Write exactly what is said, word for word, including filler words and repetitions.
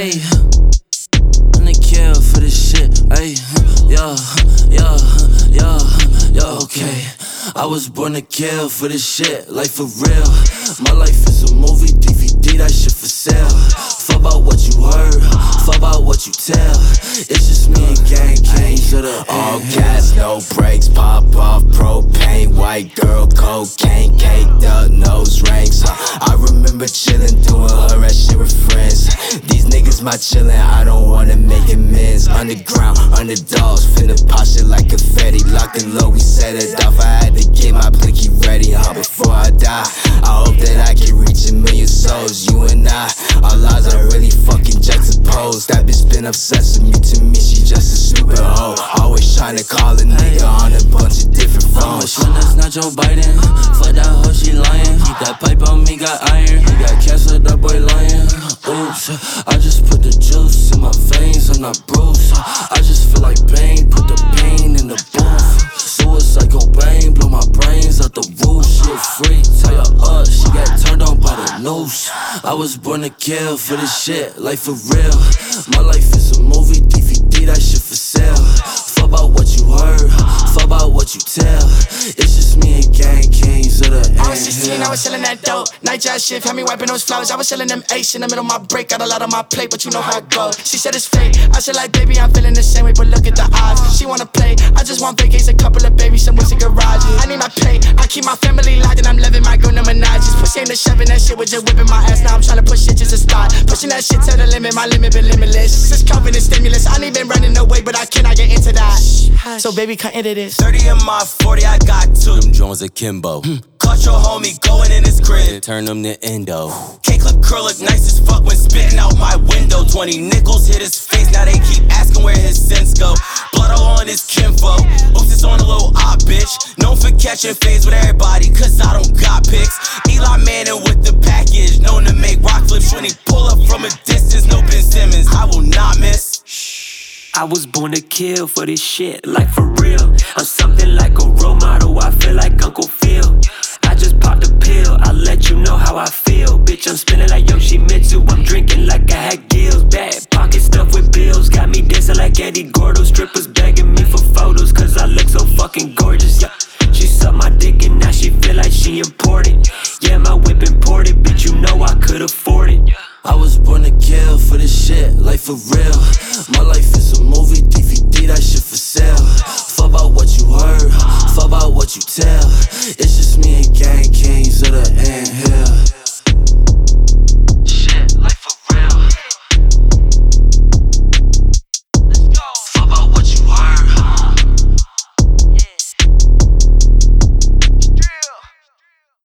Ayy, I'm the kill for this shit. Ayy, yeah, yeah, yeah, yeah, okay. I was born to kill for this shit, like for real. My life is a movie, D V D, that shit for sale. Fuck about what you heard, fuck about what you tell. It's just me and gang kings of the all gas, no brakes, pop off propane. White girl, cocaine, caked up, nose rings. Huh? I remember chillin', doing her that shit with friends. These niggas my chillin', I don't wanna make amends. Underground, underdogs, finna pop shit like confetti. Locked and low, we set it off. I had to get my blicky ready, huh? Before I die, I hope that I can reach a million souls. You and I, our lives are really fucking juxtaposed. That bitch been obsessed with me, to me she just a stupid hoe. Always trying to call a nigga on a bunch of different phones. When that's not Joe Biden, fuck that hoe, she lying. Keep that pipe on me, got iron. He got cancer, that boy lying. Oops, I just put the juice in my veins, I'm not bruised. I just feel like pain, put the pain in the booth. Suicide Cobain, blow my brains out the roof. She a freak, tie her up, she got turned on by the noose. I was born to kill for this shit, like for real. My life is a movie, D V D, that shit for sale. Fuck about what you heard, fuck about what you tell. It's just me and gang kings of the I was sixteen, I was selling that dope. Night job shift, had me wiping those flowers. I was selling them ace in the middle of my break. Got a lot on my plate, but you know how it goes. She said it's fake. I said like, baby, I'm feeling the same way, but look at the odds. She wanna play. I just want vacation, a couple of babies, some whiskey garages. I need my pay. I keep my family locked and I'm living my girl no menages. Pussy ain't the shoving, that shit was just whipping my ass. Now I'm trying to push shit just to start. Pushing that shit to the limit, my limit been limitless. Since COVID and stimulus, I ain't been running away, but I cannot get into that. So baby, come into this. thirty in my forty, I got two. Them Jones akimbo. Caught your homie going in his crib. Turn them to endo. K-clip curl look nice as fuck when spitting out my window. Twenty nickels hit his face, now they keep asking where his sins go. Blood all on his kinfo. Oops, it's on a little op bitch. Known for catching fades with everybody, cause I don't got pics. Eli Manning with the package, known to make rock flips when he pull up from a distance. No Ben Simmons, I will not miss. I was born to kill for this shit, like for real. I'm something like a role model, I feel like Uncle Phil. I just popped a pill, I'll let you know how I feel. Bitch, I'm spinning like Yoshimitsu, I'm drinking like I had gills. Bad pocket stuffed with bills, got me dancing like Eddie Gordo. Strippers begging me for photos, cause I look so fucking gorgeous, yeah. She sucked my dick and now she feel like she important. Yeah, my whip imported, bitch, you know I could afford it. I was born to kill for this shit, like for real. My life is a movie, D V D, that shit for sale. Fuck about what you heard, fuck about what you tell. It's just me and gang kings of the anthill.